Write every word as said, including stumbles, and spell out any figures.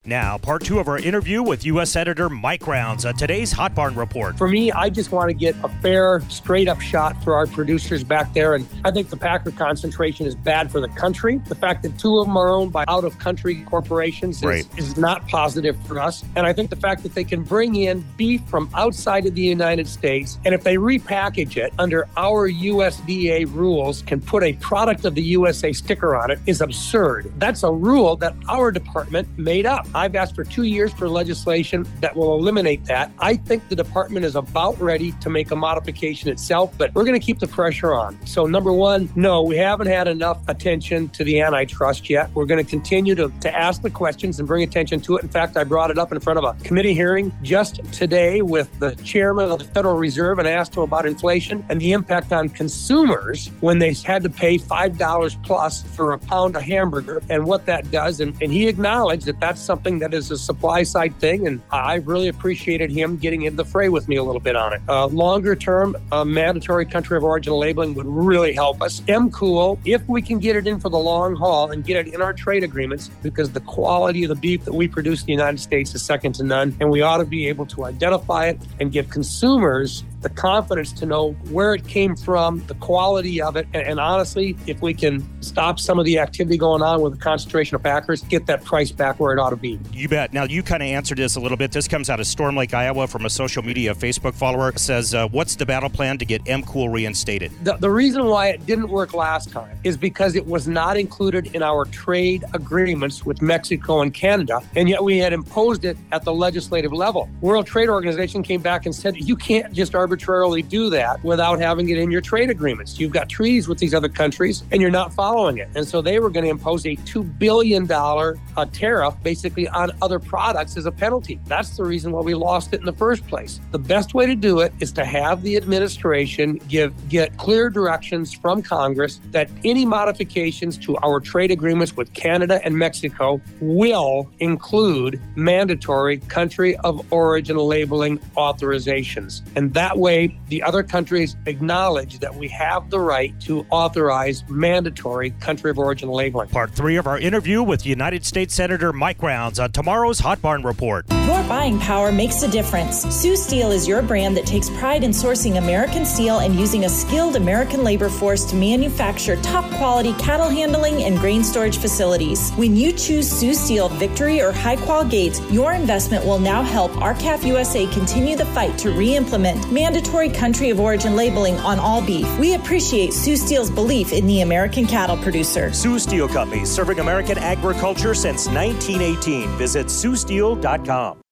Now, part two of our interview with U S Senator Mike Rounds on today's Hot Barn Report. For me, I just want to get a fair, straight-up shot for our producers back there, and I think the Packer concentration is bad for the country. The fact that two of them are owned by out-of-country corporations is, right. is not positive for us, and I think the fact that they can bring in beef from outside of the United States, and if they repackage it under our U S D A rules, can put a product of the U S A sticker on it, is absurd. That's a rule that our department made up. I've asked for two years for legislation that will eliminate that. I think the department is about ready to make a modification itself, but we're going to keep the pressure on. So number one, no, we haven't had enough attention to the antitrust yet. We're going to continue to, to ask the questions and bring attention to it. In fact, I brought it up in front of a committee hearing just today with the chairman of the Federal Reserve and asked him about inflation and the impact on consumers when they had to pay five dollars plus for a pound of hamburger and what that does. And, and he acknowledged that that's something that is a supply side thing, and I really appreciated him getting into the fray with me a little bit on it. Uh, longer term, uh, mandatory country of origin labeling would really help us. M Cool, if we can get it in for the long haul and get it in our trade agreements, because the quality of the beef that we produce in the United States is second to none, and we ought to be able to identify it and give consumers the confidence to know where it came from, the quality of it, and, and honestly, if we can stop some of the activity going on with the concentration of packers, get that price back where it ought to be. You bet. Now, you kind of answered this a little bit. This comes out of Storm Lake, Iowa, from a social media Facebook follower. It says, uh, what's the battle plan to get M Cool reinstated? The, the reason why it didn't work last time is because it was not included in our trade agreements with Mexico and Canada, and yet we had imposed it at the legislative level. World Trade Organization came back and said, you can't just arbitrarily do that without having it in your trade agreements. You've got treaties with these other countries, and you're not following it. And so they were going to impose a two billion dollars uh, tariff, basically, on other products as a penalty. That's the reason why we lost it in the first place. The best way to do it is to have the administration give get clear directions from Congress that any modifications to our trade agreements with Canada and Mexico will include mandatory country of origin labeling authorizations. And that way, the other countries acknowledge that we have the right to authorize mandatory country of origin labeling. Part three of our interview with United States Senator Mike Rounds on tomorrow's Hot Barn Report. Your buying power makes a difference. Sioux Steel is your brand that takes pride in sourcing American steel and using a skilled American labor force to manufacture top-quality cattle handling and grain storage facilities. When you choose Sioux Steel Victory or High-Qual Gates, your investment will now help R C A F U S A continue the fight to re-implement mandatory country of origin labeling on all beef. We appreciate Sioux Steel's belief in the American cattle producer. Sioux Steel Company, serving American agriculture since nineteen eighteen. Visit sioux steel dot com.